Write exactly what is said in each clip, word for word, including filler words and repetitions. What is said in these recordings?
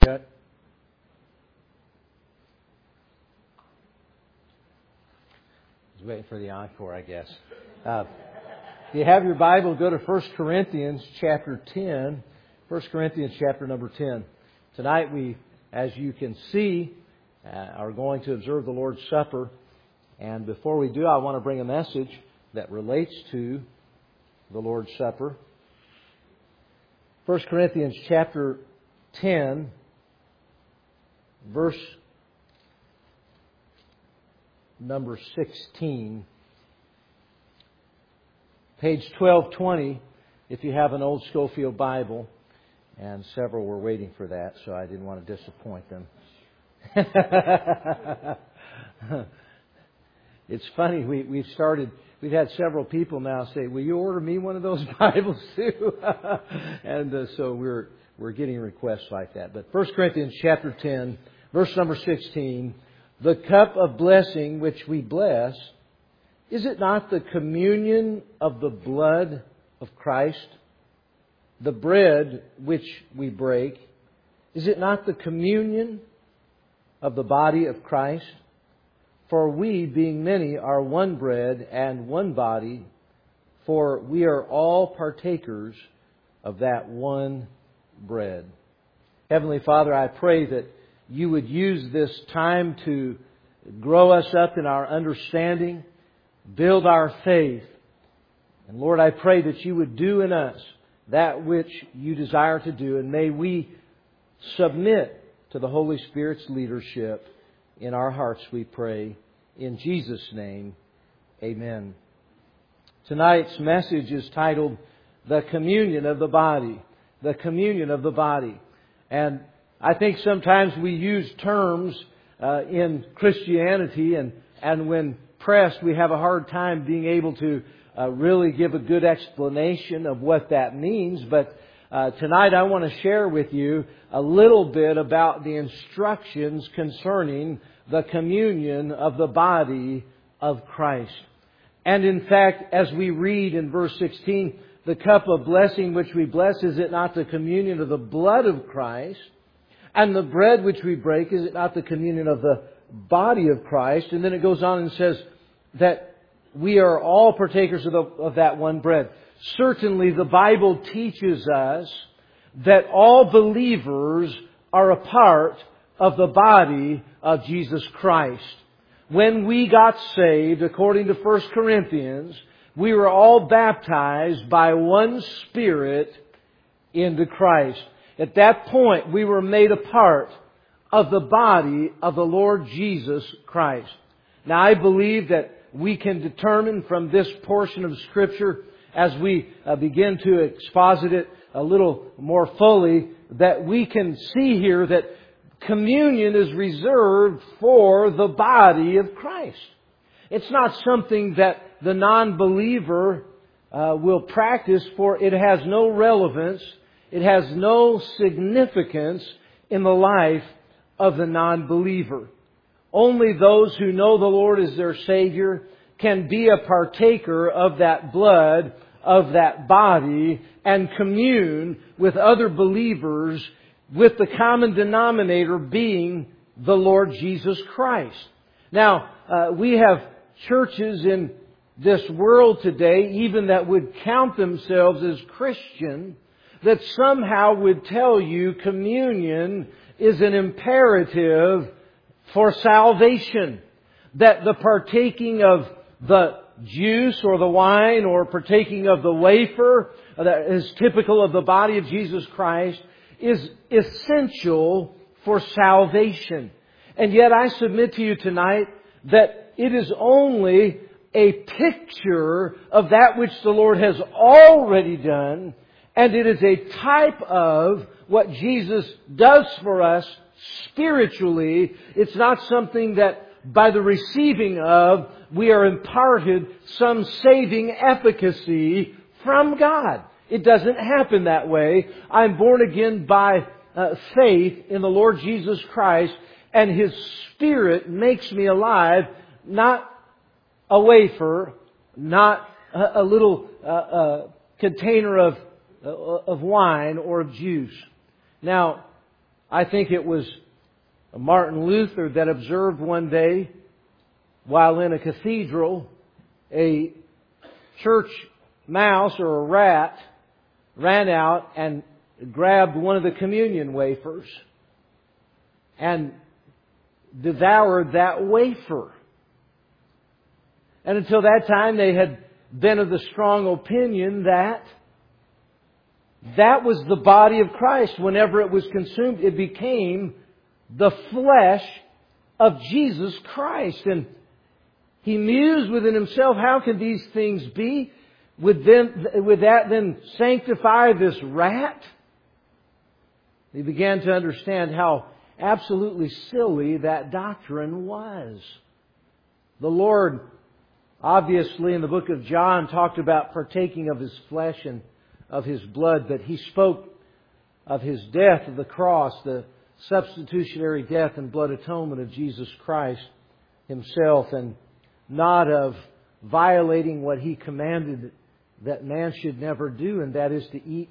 Yet. I was waiting for the encore, I guess. Uh, if you have your Bible, go to First Corinthians chapter ten. First Corinthians chapter number ten. Tonight we, as you can see, uh, are going to observe the Lord's Supper. And before we do, I want to bring a message that relates to the Lord's Supper. First Corinthians chapter ten, verse number sixteen. Page twelve twenty, if you have an old Schofield Bible. And several were waiting for that, so I didn't want to disappoint them. It's funny, we, we've started, we've had several people now say, will you order me one of those Bibles too? and uh, so we're we're getting requests like that. But First Corinthians chapter ten, verse number sixteen, the cup of blessing which we bless, is it not the communion of the blood of Christ? The bread which we break, is it not the communion of the body of Christ? For we, being many, are one bread and one body, for we are all partakers of that one bread. Heavenly Father, I pray that You would use this time to grow us up in our understanding, build our faith. And Lord, I pray that You would do in us that which You desire to do, and may we submit to the Holy Spirit's leadership in our hearts, we pray. In Jesus' name, amen. Tonight's message is titled, The Communion of the Body. The Communion of the Body. And I think sometimes we use terms uh, in Christianity, and, and when pressed, we have a hard time being able to uh, really give a good explanation of what that means. But uh, tonight I want to share with you a little bit about the instructions concerning the communion of the body of Christ. And in fact, as we read in verse sixteen, the cup of blessing which we bless, is it not the communion of the blood of Christ? And the bread which we break, is it not the communion of the body of Christ? And then it goes on and says that we are all partakers of, the, of that one bread. Certainly the Bible teaches us that all believers are a part of the body of Jesus Christ. When we got saved, according to First Corinthians, we were all baptized by one Spirit into Christ. At that point, we were made a part of the body of the Lord Jesus Christ. Now, I believe that we can determine from this portion of Scripture, as we uh, begin to exposit it a little more fully, that we can see here that communion is reserved for the body of Christ. It's not something that the non-believer uh, will practice, for it has no relevance, it has no significance in the life of the non-believer. Only those who know the Lord as their Savior can be a partaker of that blood, of that body, and commune with other believers, with the common denominator being the Lord Jesus Christ. Now, uh, we have churches in this world today, even that would count themselves as Christian, that somehow would tell you communion is an imperative for salvation. That the partaking of the juice or the wine, or partaking of the wafer that is typical of the body of Jesus Christ, is essential for salvation. And yet I submit to you tonight that it is only a picture of that which the Lord has already done, and it is a type of what Jesus does for us spiritually. It's not something that by the receiving of we are imparted some saving efficacy from God. It doesn't happen that way. I'm born again by uh, faith in the Lord Jesus Christ, and His Spirit makes me alive, not a wafer, not a, a little uh, uh, container of, uh, of wine or of juice. Now, I think it was Martin Luther that observed one day, while in a cathedral, a church mouse or a rat ran out and grabbed one of the communion wafers and devoured that wafer. And until that time, they had been of the strong opinion that that was the body of Christ. Whenever it was consumed, it became the flesh of Jesus Christ. And he mused within himself, how can these things be? Would, then, would that then sanctify this rat? He began to understand how absolutely silly that doctrine was. The Lord, obviously, in the book of John, talked about partaking of His flesh and of His blood, but He spoke of His death of the cross, the substitutionary death and blood atonement of Jesus Christ Himself, and not of violating what He commanded that man should never do, and that is to eat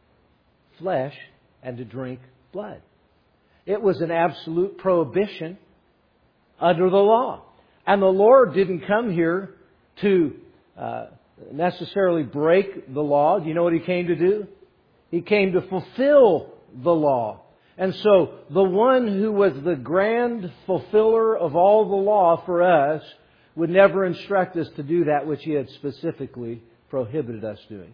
flesh and to drink blood. It was an absolute prohibition under the law. And the Lord didn't come here to uh, necessarily break the law. Do you know what He came to do? He came to fulfill the law. And so the one who was the grand fulfiller of all the law for us would never instruct us to do that which He had specifically prohibited us doing.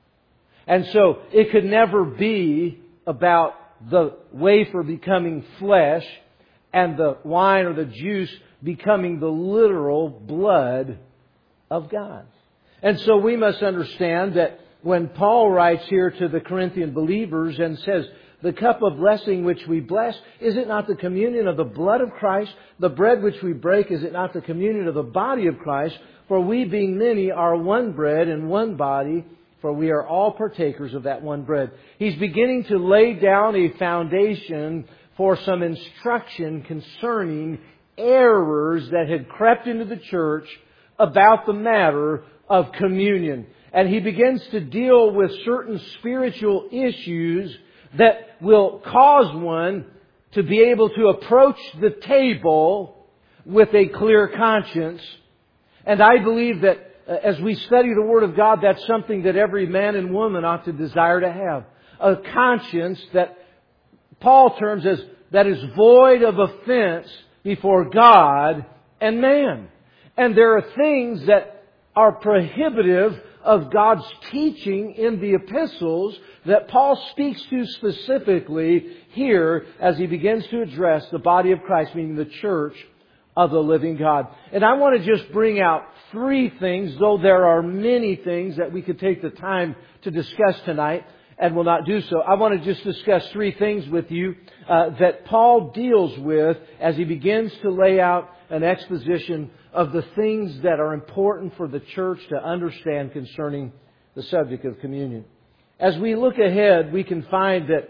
And so it could never be about the wafer becoming flesh and the wine or the juice becoming the literal blood of God. And so we must understand that when Paul writes here to the Corinthian believers and says, the cup of blessing which we bless, is it not the communion of the blood of Christ? The bread which we break, is it not the communion of the body of Christ? For we being many are one bread and one body, for we are all partakers of that one bread. He's beginning to lay down a foundation for some instruction concerning errors that had crept into the church about the matter of communion. And he begins to deal with certain spiritual issues that will cause one to be able to approach the table with a clear conscience. And I believe that as we study the Word of God, that's something that every man and woman ought to desire to have. A conscience that Paul terms as that is void of offense before God and man. And there are things that are prohibitive of God's teaching in the epistles that Paul speaks to specifically here as he begins to address the body of Christ, meaning the church of the living God. And I want to just bring out three things, though there are many things that we could take the time to discuss tonight and will not do so. I want to just discuss three things with you uh, that Paul deals with as he begins to lay out an exposition of the things that are important for the church to understand concerning the subject of communion. As we look ahead, we can find that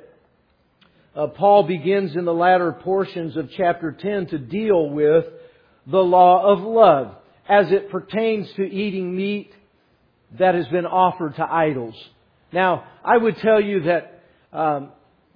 Uh, Paul begins in the latter portions of chapter ten to deal with the law of love as it pertains to eating meat that has been offered to idols. Now, I would tell you that um,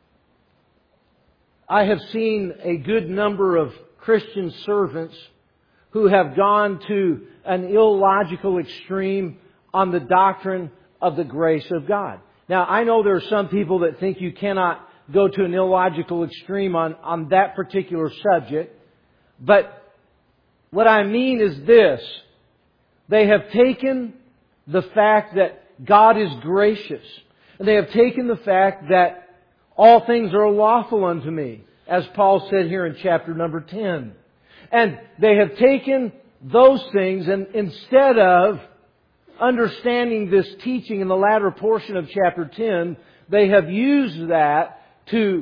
I have seen a good number of Christian servants who have gone to an illogical extreme on the doctrine of the grace of God. Now, I know there are some people that think you cannot go to an illogical extreme on, on that particular subject. But what I mean is this. They have taken the fact that God is gracious. And they have taken the fact that all things are lawful unto me, as Paul said here in chapter number ten. And they have taken those things, and instead of understanding this teaching in the latter portion of chapter ten, they have used that to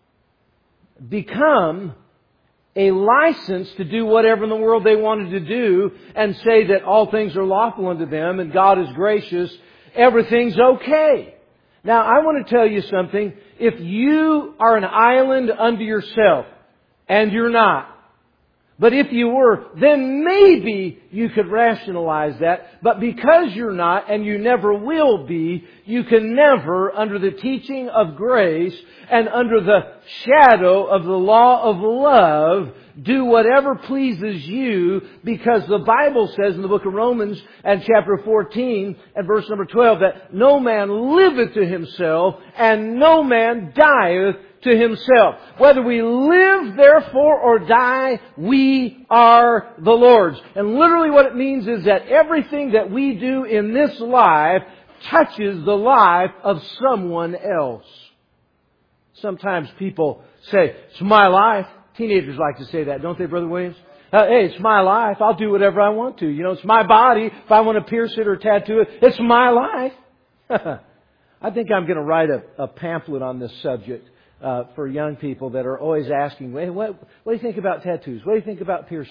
become a license to do whatever in the world they wanted to do and say that all things are lawful unto them and God is gracious. Everything's okay. Now, I want to tell you something. If you are an island unto yourself, and you're not, But if you were, then maybe you could rationalize that. But because you're not, and you never will be, you can never, under the teaching of grace and under the shadow of the law of love, do whatever pleases you, because the Bible says in the book of Romans and chapter fourteen and verse number twelve that no man liveth to himself and no man dieth to himself. Whether we live, therefore, or die, we are the Lord's. And literally what it means is that everything that we do in this life touches the life of someone else. Sometimes people say, it's my life. Teenagers like to say that, don't they, Brother Williams? Uh, hey, it's my life. I'll do whatever I want to. You know, it's my body. If I want to pierce it or tattoo it, it's my life. I think I'm going to write a, a pamphlet on this subject uh, for young people that are always asking, hey, what, what do you think about tattoos? What do you think about piercings?